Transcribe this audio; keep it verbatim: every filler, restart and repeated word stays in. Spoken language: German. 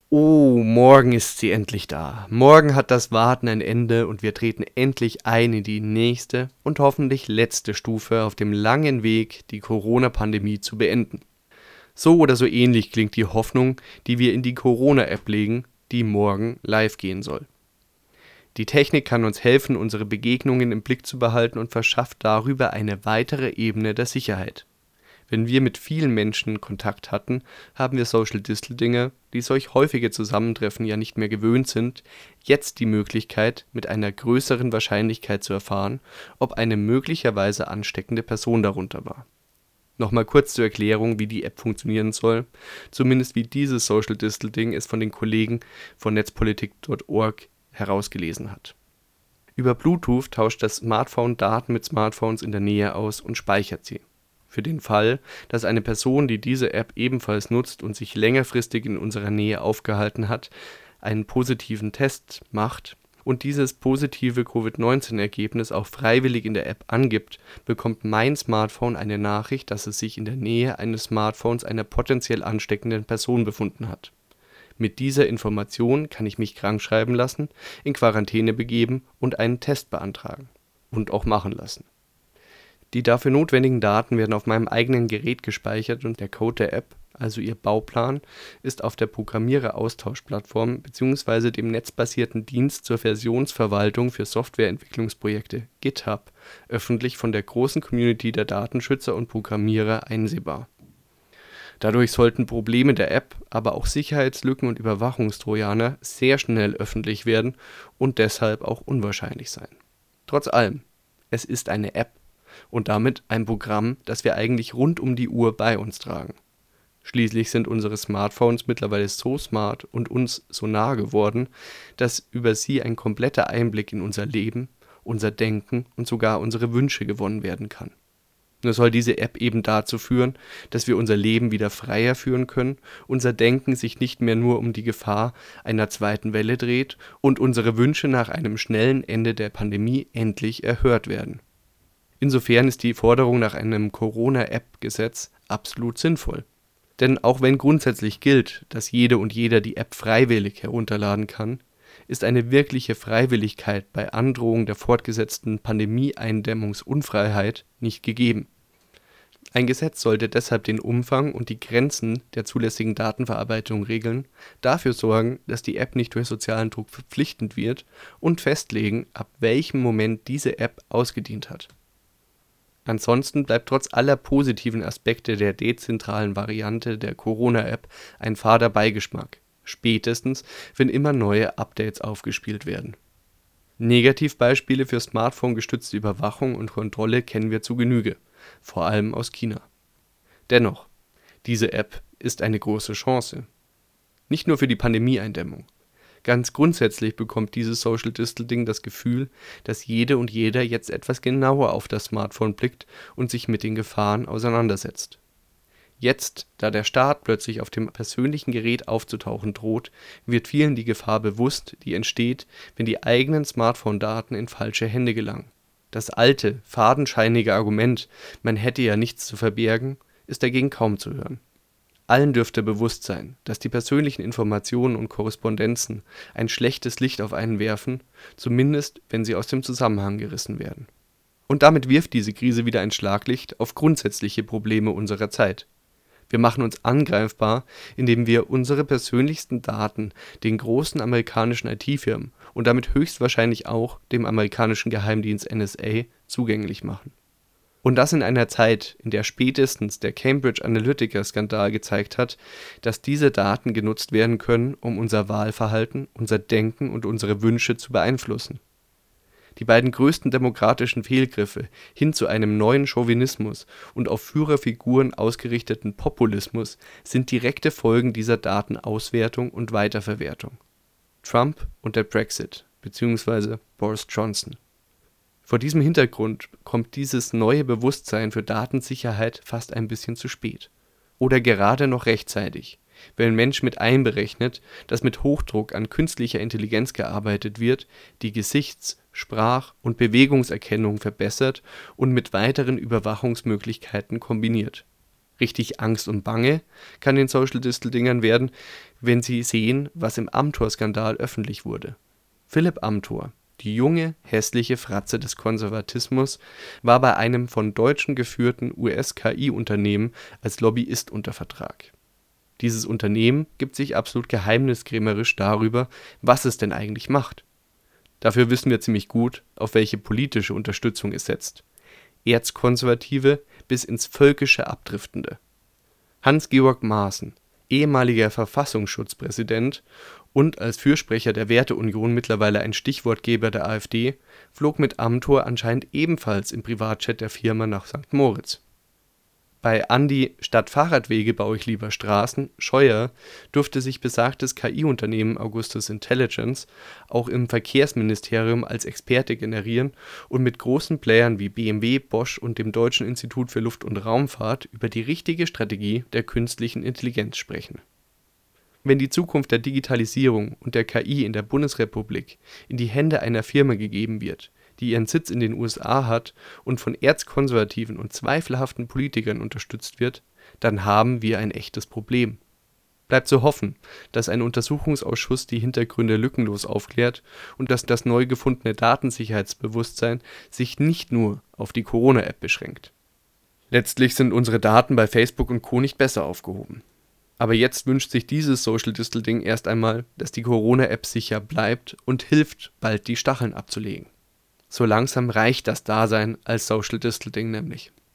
Oh, morgen ist sie endlich da. Morgen hat das Warten ein Ende und wir treten endlich ein in die nächste und hoffentlich letzte Stufe auf dem langen Weg, die Corona-Pandemie zu beenden. So oder so ähnlich klingt die Hoffnung, die wir in die Corona-App legen, die morgen live gehen soll. Die Technik kann uns helfen, unsere Begegnungen im Blick zu behalten und verschafft darüber eine weitere Ebene der Sicherheit. Wenn wir mit vielen Menschen Kontakt hatten, haben wir Social Distancing, die solch häufige Zusammentreffen ja nicht mehr gewöhnt sind, jetzt die Möglichkeit, mit einer größeren Wahrscheinlichkeit zu erfahren, ob eine möglicherweise ansteckende Person darunter war. Nochmal kurz zur Erklärung, wie die App funktionieren soll, zumindest wie dieses Social Distancing es von den Kollegen von netzpolitik punkt org herausgelesen hat. Über Bluetooth tauscht das Smartphone Daten mit Smartphones in der Nähe aus und speichert sie. Für den Fall, dass eine Person, die diese App ebenfalls nutzt und sich längerfristig in unserer Nähe aufgehalten hat, einen positiven Test macht und dieses positive Covid neunzehn Ergebnis auch freiwillig in der App angibt, bekommt mein Smartphone eine Nachricht, dass es sich in der Nähe eines Smartphones einer potenziell ansteckenden Person befunden hat. Mit dieser Information kann ich mich krankschreiben lassen, in Quarantäne begeben und einen Test beantragen und auch machen lassen. Die dafür notwendigen Daten werden auf meinem eigenen Gerät gespeichert und der Code der App, also ihr Bauplan, ist auf der Programmierer-Austausch-Plattform bzw. dem netzbasierten Dienst zur Versionsverwaltung für Softwareentwicklungsprojekte GitHub öffentlich von der großen Community der Datenschützer und Programmierer einsehbar. Dadurch sollten Probleme der App, aber auch Sicherheitslücken und Überwachungstrojaner sehr schnell öffentlich werden und deshalb auch unwahrscheinlich sein. Trotz allem, es ist eine App und damit ein Programm, das wir eigentlich rund um die Uhr bei uns tragen. Schließlich sind unsere Smartphones mittlerweile so smart und uns so nah geworden, dass über sie ein kompletter Einblick in unser Leben, unser Denken und sogar unsere Wünsche gewonnen werden kann. Nur soll diese App eben dazu führen, dass wir unser Leben wieder freier führen können, unser Denken sich nicht mehr nur um die Gefahr einer zweiten Welle dreht und unsere Wünsche nach einem schnellen Ende der Pandemie endlich erhört werden. Insofern ist die Forderung nach einem Corona-App-Gesetz absolut sinnvoll. Denn auch wenn grundsätzlich gilt, dass jede und jeder die App freiwillig herunterladen kann, ist eine wirkliche Freiwilligkeit bei Androhung der fortgesetzten Pandemie-Eindämmungsunfreiheit nicht gegeben. Ein Gesetz sollte deshalb den Umfang und die Grenzen der zulässigen Datenverarbeitung regeln, dafür sorgen, dass die App nicht durch sozialen Druck verpflichtend wird und festlegen, ab welchem Moment diese App ausgedient hat. Ansonsten bleibt trotz aller positiven Aspekte der dezentralen Variante der Corona-App ein fader Beigeschmack, spätestens wenn immer neue Updates aufgespielt werden. Negativbeispiele für Smartphone-gestützte Überwachung und Kontrolle kennen wir zu Genüge, vor allem aus China. Dennoch, diese App ist eine große Chance. Nicht nur für die Pandemieeindämmung. Ganz grundsätzlich bekommt dieses Social Distancing das Gefühl, dass jede und jeder jetzt etwas genauer auf das Smartphone blickt und sich mit den Gefahren auseinandersetzt. Jetzt, da der Staat plötzlich auf dem persönlichen Gerät aufzutauchen droht, wird vielen die Gefahr bewusst, die entsteht, wenn die eigenen Smartphone-Daten in falsche Hände gelangen. Das alte, fadenscheinige Argument, man hätte ja nichts zu verbergen, ist dagegen kaum zu hören. Allen dürfte bewusst sein, dass die persönlichen Informationen und Korrespondenzen ein schlechtes Licht auf einen werfen, zumindest wenn sie aus dem Zusammenhang gerissen werden. Und damit wirft diese Krise wieder ein Schlaglicht auf grundsätzliche Probleme unserer Zeit. Wir machen uns angreifbar, indem wir unsere persönlichsten Daten den großen amerikanischen I T-Firmen und damit höchstwahrscheinlich auch dem amerikanischen Geheimdienst N S A zugänglich machen. Und das in einer Zeit, in der spätestens der Cambridge Analytica-Skandal gezeigt hat, dass diese Daten genutzt werden können, um unser Wahlverhalten, unser Denken und unsere Wünsche zu beeinflussen. Die beiden größten demokratischen Fehlgriffe hin zu einem neuen Chauvinismus und auf Führerfiguren ausgerichteten Populismus sind direkte Folgen dieser Datenauswertung und Weiterverwertung. Trump und der Brexit bzw. Boris Johnson. Vor diesem Hintergrund kommt dieses neue Bewusstsein für Datensicherheit fast ein bisschen zu spät. Oder gerade noch rechtzeitig, wenn Mensch mit einberechnet, dass mit Hochdruck an künstlicher Intelligenz gearbeitet wird, die Gesichts-, Sprach- und Bewegungserkennung verbessert und mit weiteren Überwachungsmöglichkeiten kombiniert. Richtig Angst und Bange kann den Social Distel-Dingern werden, wenn sie sehen, was im Amthor-Skandal öffentlich wurde. Philipp Amthor, die junge, hässliche Fratze des Konservatismus, war bei einem von Deutschen geführten U S-K I-Unternehmen als Lobbyist unter Vertrag. Dieses Unternehmen gibt sich absolut geheimniskrämerisch darüber, was es denn eigentlich macht. Dafür wissen wir ziemlich gut, auf welche politische Unterstützung es setzt. Erzkonservative bis ins Völkische abdriftende. Hans-Georg Maaßen, ehemaliger Verfassungsschutzpräsident und als Fürsprecher der Werteunion mittlerweile ein Stichwortgeber der AfD, flog mit Amthor anscheinend ebenfalls im Privatjet der Firma nach Sankt Moritz. Bei Andi statt Fahrradwege baue ich lieber Straßen Scheuer durfte sich besagtes K I-Unternehmen Augustus Intelligence auch im Verkehrsministerium als Experte generieren und mit großen Playern wie B M W, Bosch und dem Deutschen Institut für Luft- und Raumfahrt über die richtige Strategie der künstlichen Intelligenz sprechen. Wenn die Zukunft der Digitalisierung und der K I in der Bundesrepublik in die Hände einer Firma gegeben wird, die ihren Sitz in den U S A hat und von erzkonservativen und zweifelhaften Politikern unterstützt wird, dann haben wir ein echtes Problem. Bleibt zu hoffen, dass ein Untersuchungsausschuss die Hintergründe lückenlos aufklärt und dass das neu gefundene Datensicherheitsbewusstsein sich nicht nur auf die Corona-App beschränkt. Letztlich sind unsere Daten bei Facebook und Co. nicht besser aufgehoben. Aber jetzt wünscht sich dieses Social Distel-Ding erst einmal, dass die Corona-App sicher bleibt und hilft, bald die Stacheln abzulegen. So langsam reicht das Dasein als Social Distel-Ding nämlich.